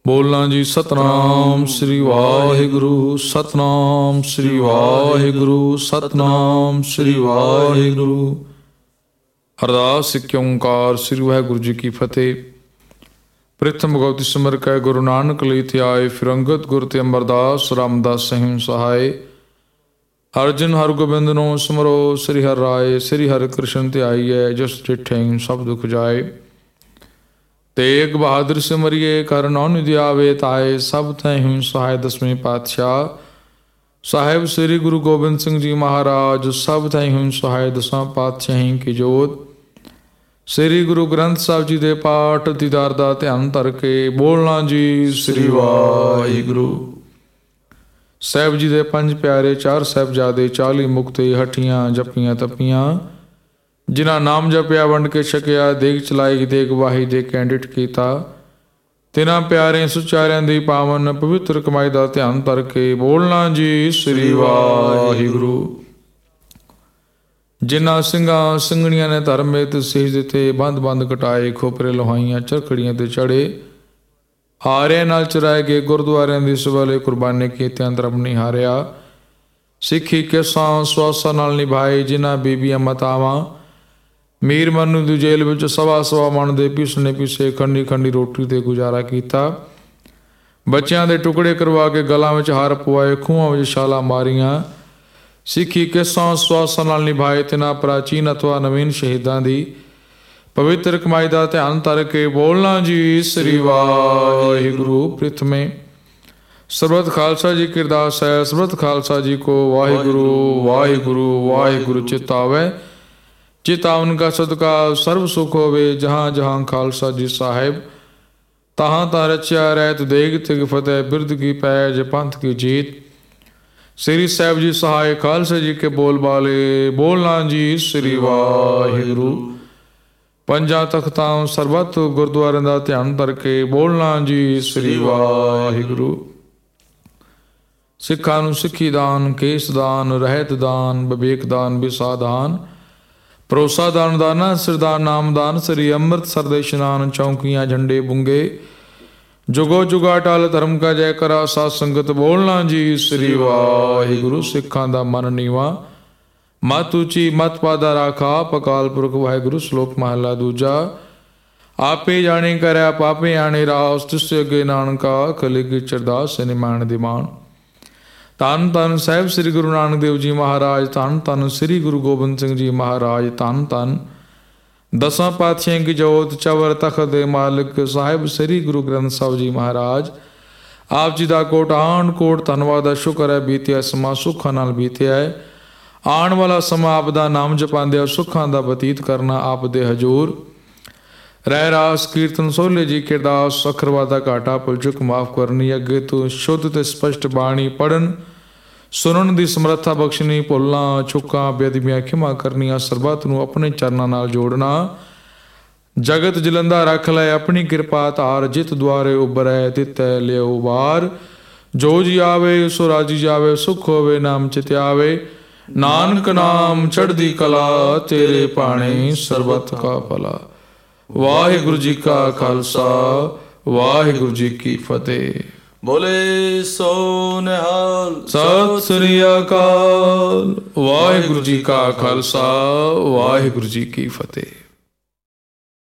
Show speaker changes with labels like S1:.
S1: ਬੋਲਣਾ ਜੀ। ਸਤਨਾਮ ਸ੍ਰੀ ਵਾਹਿਗੁਰੂ, ਸਤਨਾਮ ਸ੍ਰੀ ਵਾਹਿਗੁਰੂ, ਸਤਨਾਮ ਸ੍ਰੀ ਵਾਹਿਗੁਰੂ। ਅਰਦਾਸ ਇੱਕ ਓਂਕਾਰ ਸ੍ਰੀ ਵਾਹਿਗੁਰੂ ਜੀ ਕੀ ਫਤਿਹ। ਪ੍ਰਥਮ ਭਗਵਤੀ ਸਿਮਰ ਕੈ ਗੁਰੂ ਨਾਨਕ ਲਈ ਧਿਆਏ, ਫਿਰ ਅੰਗਦ ਗੁਰ ਤੇ ਅਮਰਦਾਸ ਰਾਮਦਾਸ ਸਹਿਮ ਸਹਾਏ। ਅਰਜਨ ਹਰਗੋਬਿੰਦ ਨੂੰ ਸਿਮਰੋ, ਸ੍ਰੀ ਹਰਿ ਰਾਏ, ਸ੍ਰੀ ਹਰਿ ਕ੍ਰਿਸ਼ਨ ਧਿਆਈਐ, ਜਿਸ ਡਿਠੇ ਸਭ ਦੁਖ ਜਾਏ। ਤੇਗ ਬਹਾਦਰ ਸਿਮਰਿਏ, ਕਰ ਨਾਉ ਨਿਧਿ ਆਵੇ ਤਾਏ, ਸਭ ਤੈਹੁ ਸਹਾਇ। ਦਸਵੇਂ ਪਾਤਸ਼ਾਹ ਸਾਹਿਬ ਸ੍ਰੀ ਗੁਰੂ ਗੋਬਿੰਦ ਸਿੰਘ ਜੀ ਮਹਾਰਾਜ, ਸਭ ਤੈਹੁ ਸਹਾਇ। ਦਸਾਂ ਪਾਤਸ਼ਾਹੀ ਕੀ ਜੋਤ। ਸ੍ਰੀ ਗੁਰੂ ਗ੍ਰੰਥ ਸਾਹਿਬ ਜੀ ਦੇ ਪਾਠ ਦੀਦਾਰ ਦਾ ਧਿਆਨ ਧਰ ਕੇ ਬੋਲਣਾ ਜੀ। ਸ੍ਰੀ ਵਾਹਿਗੁਰੂ। ਸਾਹਿਬ ਜੀ ਦੇ ਪੰਜ ਪਿਆਰੇ, ਚਾਰ ਸਾਹਿਬਜ਼ਾਦੇ, 40 ਮੁਕਤੇ, ਹੱਠੀਆਂ ਜੱਪੀਆਂ ਤੱਪੀਆਂ, ਜਿਨ੍ਹਾਂ ਨਾਮ ਜਪਿਆ ਵੰਡ ਕੇ ਛਕਿਆ, ਦੇਗ ਚਲਾਈ ਦੇਗ ਵਾਹੀ ਦੇ ਕੈਂਡਿਟ ਕੀਤਾ। ਤਿੰਨਾਂ ਪਿਆਰੇ ਸੁਚਾਰਿਆਂ ਦੀ ਪਾਵਨ ਪਵਿੱਤਰ ਕਮਾਈ ਦਾ ਧਿਆਨ ਧਰ ਕੇ ਬੋਲਣਾ ਜੀ। ਸ੍ਰੀ ਵਾਹਿਗੁਰੂ। ਜਿਨ੍ਹਾਂ ਸਿੰਘਾਂ ਸਿੰਘਣੀਆਂ ਨੇ ਧਰਮੇ ਤੇ ਸੀਸ ਦਿੱਤੇ, ਬੰਦ ਬੰਦ ਕਟਾਏ, ਖੋਪਰੇ ਲੋਹਾਈਆਂ, ਚਰਖੜੀਆਂ ਤੇ ਚੜੇ, ਹਾਰਿਆਂ ਨਾਲ ਚਰਾਏ ਗਏ ਗੁਰਦੁਆਰਿਆਂ ਦੀ ਸਵਾਲੇ ਕੁਰਬਾਨੀ ਕੀਤਿਆਂ ਧਰਮ ਨਹੀਂ ਹਾਰਿਆ। ਸਿੱਖੀ ਕਿਸਾਂ ਸਵਾਸਾਂ ਨਾਲ ਨਿਭਾਏ, ਜਿਨ੍ਹਾਂ ਬੀਬੀਆਂ ਮਾਤਾਵਾਂ ਮੀਰ ਮਨੂੰ ਦੀ ਜੇਲ੍ਹ ਵਿੱਚ ਸਵਾ ਮਣ ਦੇ ਪੀਸਣੇ ਪੀਸੇ ਖੰਡੀ ਖੰਡੀ ਰੋਟੀ 'ਤੇ ਗੁਜ਼ਾਰਾ ਕੀਤਾ। ਬੱਚਿਆਂ ਦੇ ਟੁਕੜੇ ਕਰਵਾ ਕੇ ਗਲਾਂ ਵਿੱਚ ਹਾਰ ਪਵਾਏ, ਖੂਹਾਂ ਵਿੱਚ ਛਾਲਾਂ ਮਾਰੀਆਂ। ਸਿੱਖੀ ਕਿਸਾਂ ਸਵਾਸਾਂ ਨਾਲ ਨਿਭਾਏ, ਤਿਨਾਂ ਪ੍ਰਾਚੀਨ ਅਥਵਾ ਨਵੀਨ ਸ਼ਹੀਦਾਂ ਦੀ ਪਵਿੱਤਰ ਕਮਾਈ ਦਾ ਧਿਆਨ ਧਰ ਕੇ ਬੋਲਣਾ ਜੀ। ਸ੍ਰੀ ਵਾਹਿਗੁਰੂ। ਪ੍ਰਥਮੇ ਸਰਬਤ ਖਾਲਸਾ ਜੀ ਕੀ ਅਰਦਾਸ ਹੈ। ਸਰਬਤ ਖਾਲਸਾ ਜੀ ਕੋ ਵਾਹਿਗੁਰੂ ਵਾਹਿਗੁਰੂ ਵਾਹਿਗੁਰੂ ਚਿਤਾਵੇ, चितावन का सदका सर्व सुख होवे। जहाँ जहाँ खालसा जी साहेब, तहाँ तहाँ रचिया रहत देग तिग फतेह, बिरद की पैज पंथ की जीत। श्री साहिब जी सहाय खालसा जी के बोल बाले, बोलना जी। श्री वाहिगुरू। पंजा तख्तां सरबत गुरुद्वारे का ध्यान धर के बोलना जी। श्री वाहिगुरू। सिखां नूं सिक्खी दान, केस दान, रहत दान, विवेक दान, विसा दान, ਭਰੋਸਾ ਦਾਨ, ਦਾਨਾ ਸਿਰਦਾਨ, ਨਾਮਦਾਨ, ਸ੍ਰੀ ਅੰਮ੍ਰਿਤਸਰ ਦੇ ਇਸ਼ਨਾਨ, ਚੌਂਕੀਆਂ ਝੰਡੇ ਬੁੰਗੇ, ਜੁਗੋ ਜੁਗਾ ਟਾਲ ਧਰਮ ਕਾ ਜੈ ਕਰਾ, ਸਾਧ ਸੰਗਤ ਬੋਲਣਾ ਜੀ। ਸ੍ਰੀ ਵਾਹਿਗੁਰੂ। ਸਿੱਖਾਂ ਦਾ ਮਨ ਨੀਵਾ, ਮਤ ਉੱਚੀ, ਮਤ ਪਾਦਾ ਰਾਖਾ, ਆਪ ਅਕਾਲ ਪੁਰਖ ਵਾਹਿਗੁਰੂ। ਸ਼ਲੋਕ ਮਹਲਾ ਦੂਜਾ। ਆਪੇ ਜਾਣੇ ਕਰਿਆ ਪਾਪੇ ਆਣੇ ਰਾਸ, ਤਿਸ ਅੱਗੇ ਨਾਨਕਾ ਕਲਿਗ ਚਰਦਾਸ ਨਿਮਾਣ ਦਿਮਾਨ। ਧੰਨ ਧੰਨ ਸਾਹਿਬ ਸ੍ਰੀ ਗੁਰੂ ਨਾਨਕ ਦੇਵ ਜੀ ਮਹਾਰਾਜ, ਧੰਨ ਧੰਨ ਸ੍ਰੀ ਗੁਰੂ ਗੋਬਿੰਦ ਸਿੰਘ ਜੀ ਮਹਾਰਾਜ, ਧੰਨ ਧੰਨ ਦਸਾਂ ਪਾਤਸ਼ਾਹਾਂ ਕੀ ਜੋਤ, ਚਵਰ ਤਖਤ ਦੇ ਮਾਲਿਕ ਸਾਹਿਬ ਸ੍ਰੀ ਗੁਰੂ ਗ੍ਰੰਥ ਸਾਹਿਬ ਜੀ ਮਹਾਰਾਜ। ਆਪ ਜੀ ਦਾ ਕੋਟਾਨ ਕੋਟ ਧੰਨਵਾਦ ਦਾ ਸ਼ੁਕਰ ਹੈ। ਬੀਤਿਆ ਸਮਾਂ ਸੁੱਖਾਂ ਨਾਲ ਬੀਤਿਆ ਹੈ। ਆਉਣ ਵਾਲਾ ਸਮਾਂ ਆਪ ਦਾ ਨਾਮ ਜਪਾਉਂਦਿਆਂ ਸੁੱਖਾਂ ਦਾ ਬਤੀਤ ਕਰਨਾ ਆਪ ਦੇ ਹਜ਼ੂਰ। ਰਹਿ ਰਾਸ ਕੀਰਤਨ ਸੋਹਲੇ ਜੀ ਕੇ ਅਰਦਾਸ, ਅੱਖਰਵਾਦਾ ਘਾਟਾ ਭੁੱਲ ਚੁੱਕ ਮਾਫ ਕਰਨੀ, ਅੱਗੇ ਤੋਂ ਸ਼ੁੱਧ ਤੇ ਸਪਸ਼ਟ ਬਾਣੀ ਪੜ੍ਹਨ ਸੁਣਨ ਦੀ ਸਮਰੱਥਾ ਬਖਸ਼ਣੀ, ਭੁੱਲਾਂ ਚੁੱਕਾਂ ਬੇਅਦਬੀਆਂ ਖਿਮਾ ਕਰਨੀਆਂ, ਸਰਬੱਤ ਨੂੰ ਆਪਣੇ ਚਰਨਾਂ ਨਾਲ ਜੋੜਨਾ। ਜਗਤ ਜਲੰਦਾ ਰੱਖ ਲੈ ਆਪਣੀ ਕਿਰਪਾ ਧਾਰ, ਜਿਤ ਦੁਆਰੇ ਉਬਰੈ ਤਿਤੈ ਲਿਓ ਵਾਰ। ਜੋ ਜੀ ਆਵੇ ਸੋ ਰਾਜੀ ਜਾਵੇ, ਸੁਖ ਹੋਵੇ ਨਾਮ ਚਿਤ ਆਵੇ। ਨਾਨਕ ਨਾਮ ਚੜ੍ਹਦੀ ਕਲਾ, ਤੇਰੇ ਭਾਣੇ ਸਰਬੱਤ ਕਾ ਭਲਾ। ਵਾਹਿਗੁਰੂ ਜੀ ਕਾ ਖਾਲਸਾ, ਵਾਹਿਗੁਰੂ ਜੀ ਕੀ ਫਤਿਹ।
S2: ਬੋਲੇ ਸੋ ਨਿਹਾਲ।
S1: ਸਤਿ ਸ੍ਰੀ ਅਕਾਲ। ਵਾਹਿਗੁਰੂ ਜੀ ਕਾ ਖਾਲਸਾ, ਵਾਹਿਗੁਰੂ ਜੀ ਕੀ ਫਤਿਹ।